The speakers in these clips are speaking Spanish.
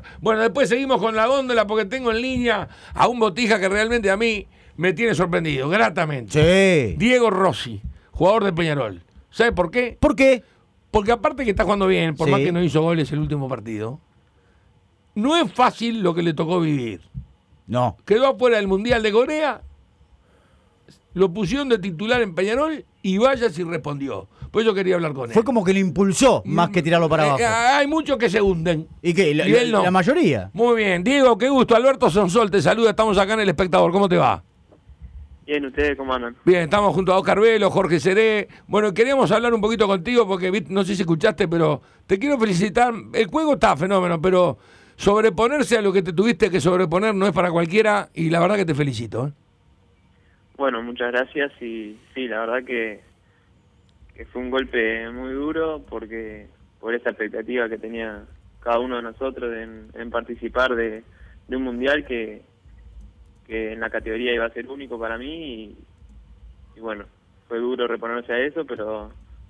señor. Bueno, después seguimos con la góndola porque tengo en línea a un botija que realmente a mí me tiene sorprendido, gratamente. Sí. Diego Rossi, jugador de Peñarol. ¿Sabe por qué? ¿Por qué? Porque aparte que está jugando bien, por Sí. más que no hizo goles el último partido, no es fácil lo que le tocó vivir. No. Quedó afuera del Mundial de Corea, lo pusieron de titular en Peñarol y vaya si respondió. Por eso quería hablar con él. Fue como que lo impulsó más que tirarlo para abajo. Hay muchos que se hunden. ¿Y qué? y él no. La mayoría. Muy bien. Diego, qué gusto. Alberto Sonsol te saluda. Estamos acá en El Espectador. ¿Cómo te va? Bien, ¿ustedes cómo andan? Bien, estamos junto a Oscar Velo, Jorge Seré. Bueno, queríamos hablar un poquito contigo porque no sé si escuchaste, pero te quiero felicitar. El juego está fenómeno, pero sobreponerse a lo que te tuviste que sobreponer no es para cualquiera y la verdad que te felicito. Bueno, muchas gracias y sí, la verdad que fue un golpe muy duro porque por esa expectativa que tenía cada uno de nosotros en participar de un mundial que en la categoría iba a ser único para mí y bueno, fue duro reponerse a eso, pero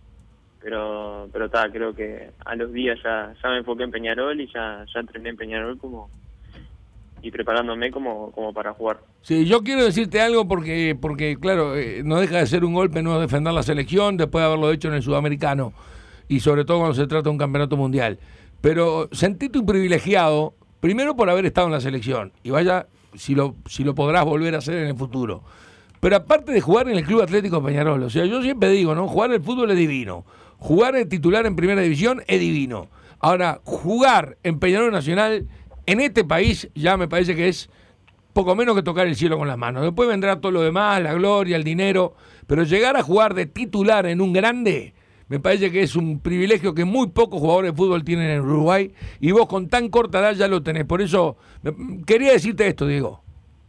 creo que a los días ya me enfoqué en Peñarol y ya entrené en Peñarol y preparándome como para jugar. Sí, yo quiero decirte algo porque claro, no deja de ser un golpe no defender la selección después de haberlo hecho en el Sudamericano y sobre todo cuando se trata de un campeonato mundial. Pero sentite un privilegiado, primero por haber estado en la selección y vaya si lo podrás volver a hacer en el futuro. Pero aparte de jugar en el Club Atlético Peñarol, o sea, yo siempre digo, ¿no? Jugar el fútbol es divino. Jugar el titular en Primera División es divino. Ahora, jugar en Peñarol Nacional en este país ya me parece que es poco menos que tocar el cielo con las manos. Después vendrá todo lo demás, la gloria, el dinero, pero llegar a jugar de titular en un grande, me parece que es un privilegio que muy pocos jugadores de fútbol tienen en Uruguay y vos con tan corta edad ya lo tenés. Por eso quería decirte esto, Diego.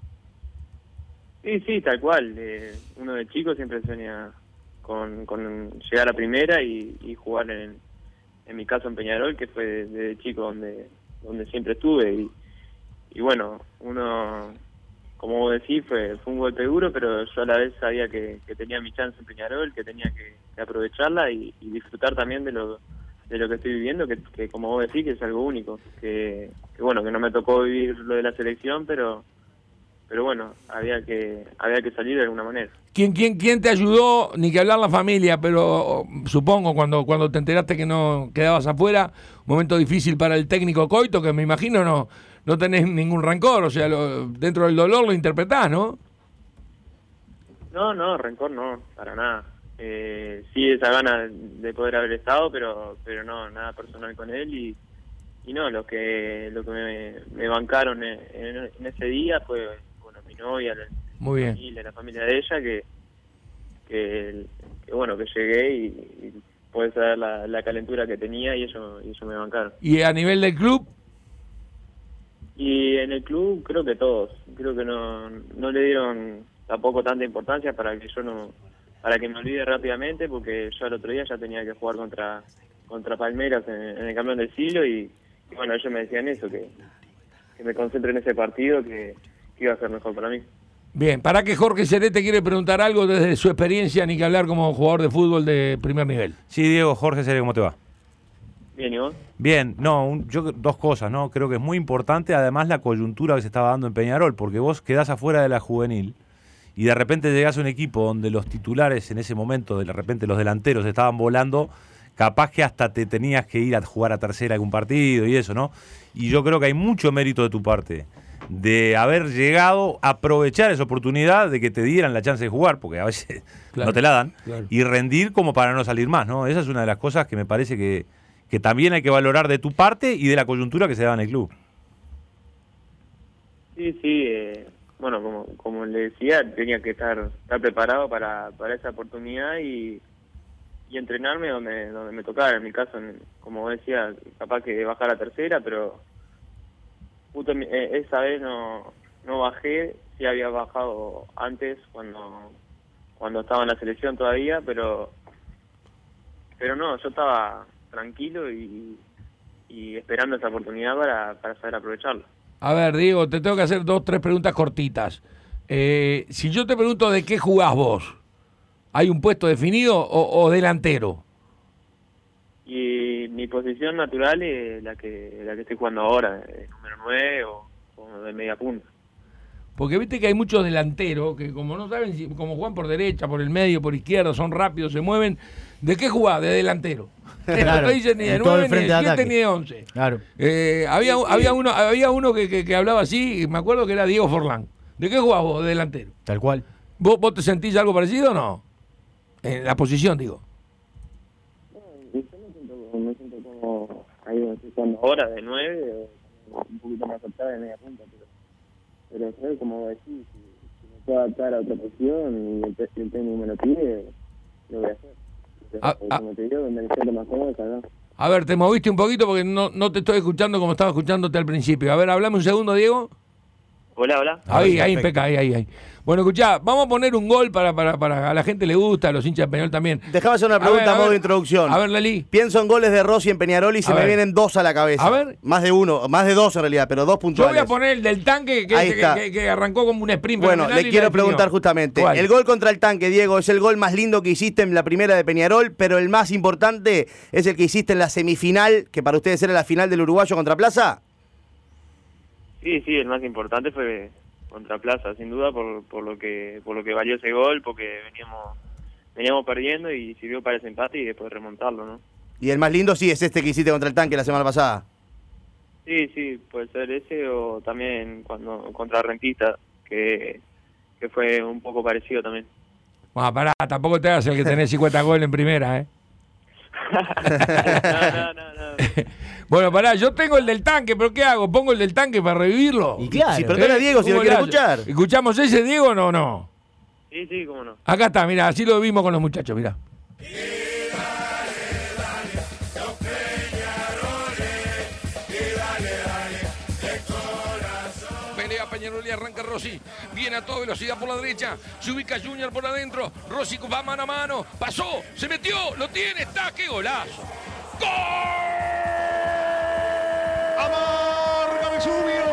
Sí, tal cual. Uno de chico siempre sueña con llegar a primera y jugar en mi caso en Peñarol, que fue desde chico donde siempre estuve y bueno, uno, como vos decís, fue un golpe duro, pero yo a la vez sabía que tenía mi chance en Peñarol, que tenía que aprovecharla y disfrutar también de lo que estoy viviendo, que como vos decís, que es algo único, que bueno, que no me tocó vivir lo de la selección, pero bueno, había que salir de alguna manera. ¿Quién te ayudó? Ni que hablar la familia, pero supongo cuando te enteraste que no quedabas afuera, un momento difícil para el técnico Coito, que me imagino no tenés ningún rencor, o sea, dentro del dolor lo interpretás, ¿no? No, rencor no, para nada. Sí, esa gana de poder haber estado, pero no, nada personal con él y no, lo que me bancaron en ese día fue, bueno, mi novia, muy bien, la familia de ella, que bueno, que llegué y puedes saber la calentura que tenía y eso me bancaron. ¿Y a nivel del club? Y en el club creo que todos, creo que no le dieron tampoco tanta importancia para que me olvide rápidamente, porque yo el otro día ya tenía que jugar contra Palmeiras en el campeón del siglo y bueno, ellos me decían eso, que me concentre en ese partido, que iba a ser mejor para mí. Bien, para que Jorge Seré te quiere preguntar algo desde su experiencia, ni que hablar como jugador de fútbol de primer nivel. Sí, Diego, Jorge Seré, ¿cómo te va? Bien, ¿y vos? Bien, yo dos cosas, ¿no? Creo que es muy importante, además, la coyuntura que se estaba dando en Peñarol, porque vos quedás afuera de la juvenil y de repente llegás a un equipo donde los titulares en ese momento, de repente los delanteros estaban volando, capaz que hasta te tenías que ir a jugar a tercera algún partido y eso, ¿no? Y yo creo que hay mucho mérito de tu parte de haber llegado a aprovechar esa oportunidad de que te dieran la chance de jugar, porque a veces Claro, no te la dan, claro. y rendir como para no salir más, ¿no? Esa es una de las cosas que me parece que también hay que valorar de tu parte y de la coyuntura que se da en el club. Sí, bueno, como le decía, tenía que estar preparado para esa oportunidad y entrenarme donde me tocara. En mi caso, como decía, capaz que bajar a tercera, pero justo esa vez no bajé. Sí había bajado antes cuando estaba en la selección todavía, pero no, yo estaba tranquilo y esperando esa oportunidad para saber aprovecharla. A ver, Diego, te tengo que hacer 2-3 preguntas cortitas. Si yo te pregunto de qué jugás vos, ¿hay un puesto definido o delantero? Y mi posición natural es la que estoy jugando ahora, número 9 o de media punta. Porque viste que hay muchos delanteros que como no saben si como juegan por derecha, por el medio, por izquierda, son rápidos, se mueven. ¿De qué jugás? De delantero. Claro, No te dicen ni de en todo 9, el ni de frente de 7, ataque. ni de 11. Claro. Había uno que hablaba así, y me acuerdo que era Diego Forlán. ¿De qué jugás vos, de delantero? Tal cual. ¿Vos te sentís algo parecido o no? En la posición, digo. Yo me siento como ahí donde estoy jugando ahora, de 9, o un poquito más atrás de media punta, pero ¿sabes? Como decís, si me puedo adaptar a otra posición y el técnico me lo pide, lo voy a hacer. Como te digo, donde me siento más cómodo, acá. A ver, te moviste un poquito porque no te estoy escuchando como estaba escuchándote al principio. A ver, hablame un segundo, Diego. Hola. Ahí, perfecto. impeca, ahí. Bueno, escuchá, vamos a poner un gol para a la gente le gusta, a los hinchas de Peñarol también. Déjame hacer una pregunta a modo de introducción. A ver, Lali. Pienso en goles de Rossi en Peñarol y se A me ver. vienen 2 a la cabeza. A ver. Más de uno, más de 2 en realidad, pero 2 Yo puntuales. voy a poner el del tanque Ahí está. que arrancó como un sprint. Bueno, fenomenal le y quiero la definió. preguntar justamente. ¿Cuál? El gol contra el Tanque, Diego, es el gol más lindo que hiciste en la primera de Peñarol, pero el más importante es el que hiciste en la semifinal, que para ustedes era la final del Uruguayo contra Plaza. Sí, el más importante fue contra Plaza, sin duda, por lo que valió ese gol, porque veníamos perdiendo y sirvió para ese empate y después remontarlo, ¿no? Y el más lindo sí es este que hiciste contra el Tanque la semana pasada. Sí, puede ser ese o también cuando contra Rentista, que fue un poco parecido también. Bueno, pará, tampoco te hagas el que tenés 50 goles en primera, ¿eh? No. Bueno, pará, yo tengo el del tanque, pero ¿qué hago? ¿Pongo el del tanque para revivirlo? Y claro. Sí, pero dale a Diego si Un lo quiere golazo. escuchar. ¿Escuchamos ese, Diego, o no? Sí, cómo no. Acá está, mirá, así lo vimos con los muchachos, mirá. Pelea Peñarol y arranca Rossi. Viene a toda velocidad por la derecha. Se ubica Junior por adentro. Rossi va mano a mano. Pasó, se metió, lo tiene, está, qué golazo. ¡Gol! Amarga Vesubio.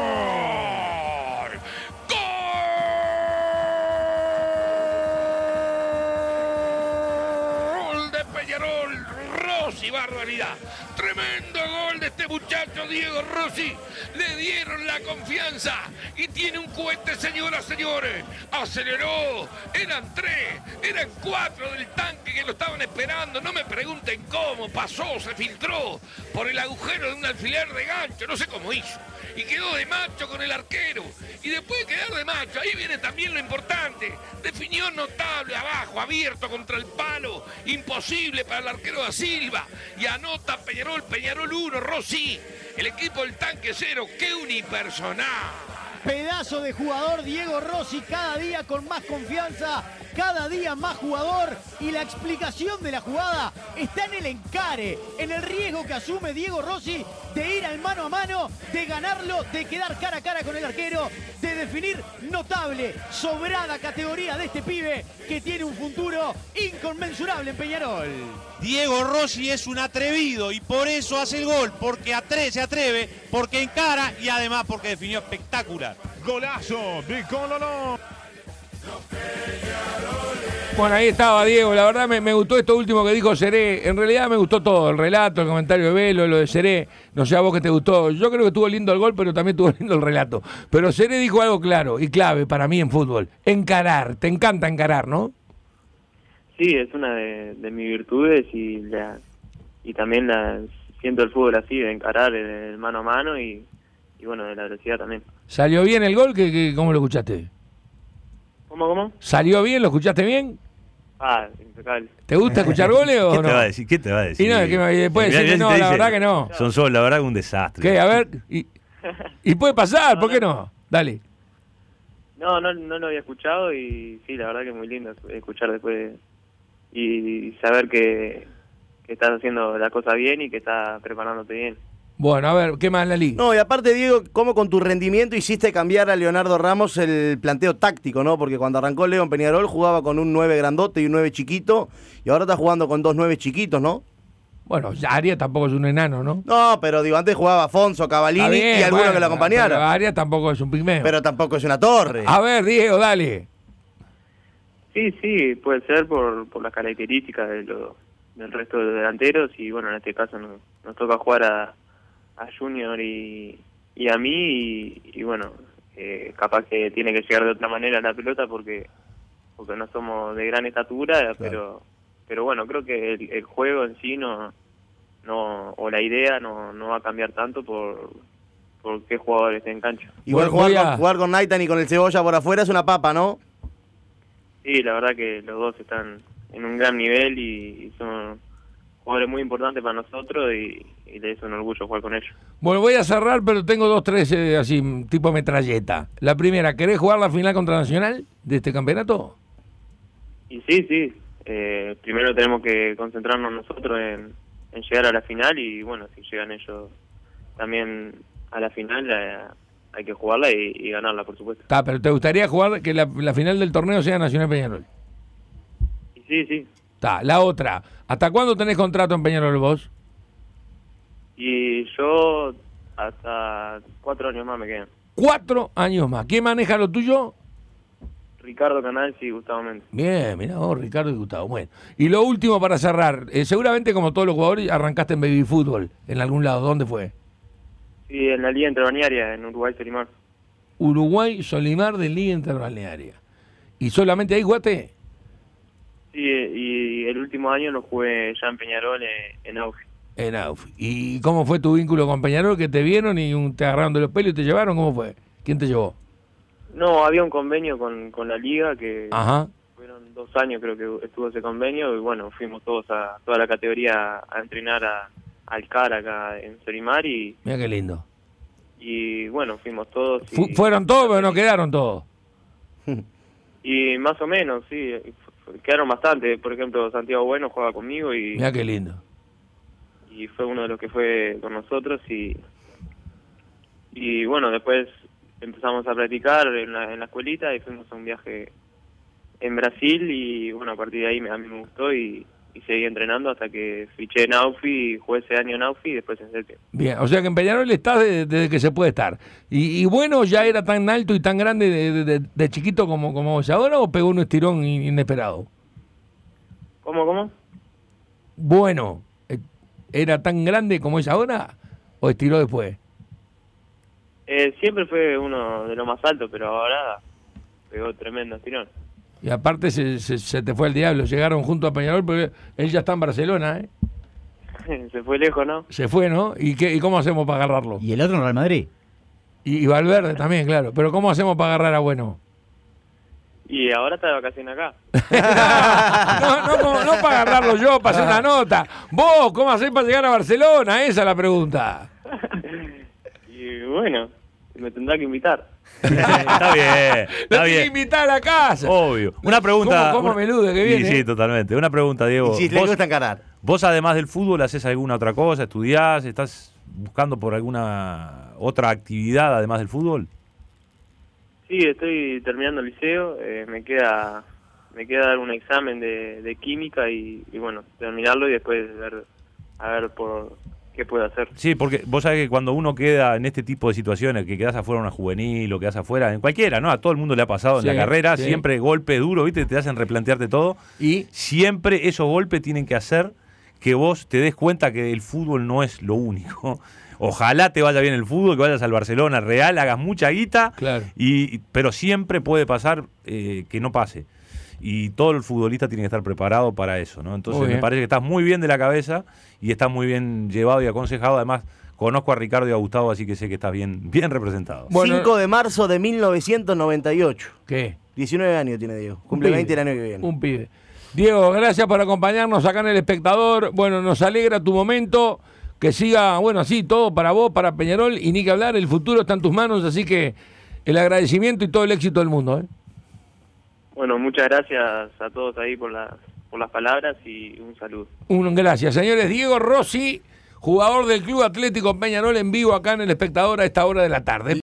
Gol de Peñarol, Rossi, barbaridad. Tremendo gol de este muchacho Diego Rossi. Le dieron la confianza y tiene un cohete, señoras, señores. Aceleró. Eran 3, eran 4 del tanque que lo estaban esperando. No me pregunten cómo. Pasó, se filtró por el agujero de un alfiler de gancho. No sé cómo hizo. Y quedó de macho con el arquero. Y después de quedar de macho, ahí viene también lo importante. Definió notable abajo, abierto contra el palo. Imposible para el arquero da Silva. Y anota Peñarol 1, Rossi. El equipo del tanque 0. ¡Qué unipersonal! Pedazo de jugador Diego Rossi, cada día con más confianza, cada día más jugador, y la explicación de la jugada está en el encare, en el riesgo que asume Diego Rossi de ir al mano a mano, de ganarlo, de quedar cara a cara con el arquero, de definir notable, sobrada categoría de este pibe que tiene un futuro inconmensurable en Peñarol. Diego Rossi es un atrevido y por eso hace el gol, porque se atreve, porque encara y además porque definió espectacular. Golazo de Cololón. Bueno, ahí estaba Diego. La verdad me gustó esto último que dijo Seré. En realidad me gustó todo. El relato, el comentario de Velo, lo de Seré. No sé a vos qué te gustó. Yo creo que estuvo lindo el gol, pero también estuvo lindo el relato. Pero Seré dijo algo claro y clave para mí en fútbol. Encarar. Te encanta encarar, ¿no? Sí, es una de mis virtudes y también siento el fútbol así, de encarar el mano a mano y bueno, de la velocidad también. ¿Salió bien el gol? ¿Cómo lo escuchaste? ¿Cómo? ¿Salió bien? ¿Lo escuchaste bien? Impecable. ¿Te gusta escuchar goles o ¿Qué no? te va a decir? ¿Qué te va a decir? Y no, es que después decir que no, la verdad que no. Son solo, la verdad que un desastre. ¿Qué? A ver. Y puede pasar, ¿por qué no? Dale. No lo había escuchado y sí, la verdad que es muy lindo escuchar después y saber que estás haciendo la cosa bien y que estás preparándote bien. Bueno, a ver, ¿qué más, Lali? No, y aparte, Diego, ¿cómo con tu rendimiento hiciste cambiar a Leonardo Ramos el planteo táctico, no? Porque cuando arrancó Leo en Peñarol jugaba con un 9 grandote y un 9 chiquito, y ahora está jugando con 2 9 chiquitos, ¿no? Bueno, Arias tampoco es un enano, ¿no? No, pero digo, antes jugaba Afonso, Está Cavallini bien, y alguno bueno, que lo pero acompañara. Arias tampoco es un pigmeo. Pero tampoco es una torre. A ver, Diego, dale. Sí, puede ser por las características de del resto de delanteros y bueno, en este caso nos toca jugar a Junior y a mí y bueno, capaz que tiene que llegar de otra manera la pelota porque no somos de gran estatura, claro. pero bueno, creo que el juego en sí o la idea no va a cambiar tanto por qué jugador esté en cancha. Igual jugar con Naitan y con el Cebolla por afuera es una papa, ¿no? Sí, la verdad que los dos están en un gran nivel y son jugadores muy importantes para nosotros y es un orgullo jugar con ellos. Bueno, voy a cerrar, pero tengo 2, 3 así, tipo metralleta. La primera, ¿querés jugar la final contra Nacional de este campeonato? Y sí. Primero tenemos que concentrarnos nosotros en llegar a la final y bueno, si llegan ellos también a la final hay que jugarla y ganarla, por supuesto. Pero ¿te gustaría jugar que la final del torneo sea Nacional Peñarol? Y sí. La otra, ¿hasta cuándo tenés contrato en Peñarol vos? Y yo hasta 4 años más me quedan. 4 años más. ¿Quién maneja lo tuyo? Ricardo Canals y Gustavo Méndez. Bien, mirá vos, Ricardo y Gustavo. Bueno, y lo último para cerrar, seguramente como todos los jugadores arrancaste en baby fútbol en algún lado. ¿Dónde fue? Sí, en la Liga Interbalnearia, en Uruguay Solimar. Uruguay Solimar de Liga Interbalnearia. ¿Y solamente ahí jugaste? Sí, y el último año lo jugué ya en Peñarol, en Aufi. En Aufi. ¿Y cómo fue tu vínculo con Peñarol? ¿Que te vieron y te agarraron de los pelos y te llevaron? ¿Cómo fue? ¿Quién te llevó? No, había un convenio con la liga que Ajá. Fueron 2 años creo que estuvo ese convenio y bueno, fuimos toda la categoría a entrenar al CAR acá en Solimar y... Mira qué lindo. Y bueno, fuimos todos. ¿Fueron todos pero no quedaron todos? Y más o menos, sí, quedaron bastante. Por ejemplo, Santiago Bueno juega conmigo y... Mira qué lindo. Y fue uno de los que fue con nosotros y bueno, después empezamos a practicar en la escuelita y fuimos a un viaje en Brasil y bueno, a partir de ahí a mí me gustó y seguí entrenando hasta que fiché en Aufi y jugué ese año en Aufi y después en Celtic. Bien, o sea que en Peñarol estás desde que se puede estar. ¿Y Bueno ya era tan alto y tan grande de chiquito como es ahora o pegó un estirón inesperado? ¿Cómo? Bueno, ¿era tan grande como es ahora o estiró después? Siempre fue uno de los más altos, pero ahora pegó tremendo estirón. Y aparte se te fue el diablo, llegaron junto a Peñarol, porque él ya está en Barcelona, ¿eh? Se fue lejos, ¿no? Se fue, ¿no? ¿Y cómo hacemos para agarrarlo? Y el otro en Real Madrid. Y Valverde también, claro. Pero ¿cómo hacemos para agarrar a Bueno? Y ahora está de vacaciones acá. no para agarrarlo yo, para hacer una nota. Vos, ¿cómo hacés para llegar a Barcelona? Esa es la pregunta. Y bueno, me tendrá que invitar. Está bien. Lo tenés que invitar a la casa. Obvio. Una pregunta. ¿Cómo melude que viene? Sí, totalmente. Una pregunta, Diego. Y si le gusta encarar. ¿Vos además del fútbol haces alguna otra cosa? ¿Estudiás? ¿Estás buscando por alguna otra actividad además del fútbol? Sí, estoy terminando el liceo. Me queda dar un examen de química y bueno, terminarlo y después a ver por qué puedo hacer. Sí, porque vos sabés que cuando uno queda en este tipo de situaciones, que quedás afuera en una juvenil o quedás afuera, en cualquiera, ¿no? A todo el mundo le ha pasado en la carrera, siempre golpes duros, ¿viste? Te hacen replantearte todo. Y siempre esos golpes tienen que hacer que vos te des cuenta que el fútbol no es lo único. Ojalá te vaya bien el fútbol, que vayas al Barcelona Real, hagas mucha guita, claro. Pero siempre puede pasar que no pase. Y todo el futbolista tiene que estar preparado para eso, ¿no? Entonces me parece que estás muy bien de la cabeza y estás muy bien llevado y aconsejado. Además, conozco a Ricardo y a Gustavo, así que sé que estás bien representado. Bueno, 5 de marzo de 1998. ¿Qué? 19 años tiene Diego. Cumple 20 el año que viene. Un pibe. Diego, gracias por acompañarnos acá en El Espectador. Bueno, nos alegra tu momento. Que siga, bueno, así, todo para vos, para Peñarol. Y ni que hablar, el futuro está en tus manos. Así que el agradecimiento y todo el éxito del mundo, ¿eh? Bueno, muchas gracias a todos ahí por las palabras y un saludo. Gracias, señores. Diego Rossi, jugador del Club Atlético Peñarol, en vivo acá en El Espectador a esta hora de la tarde.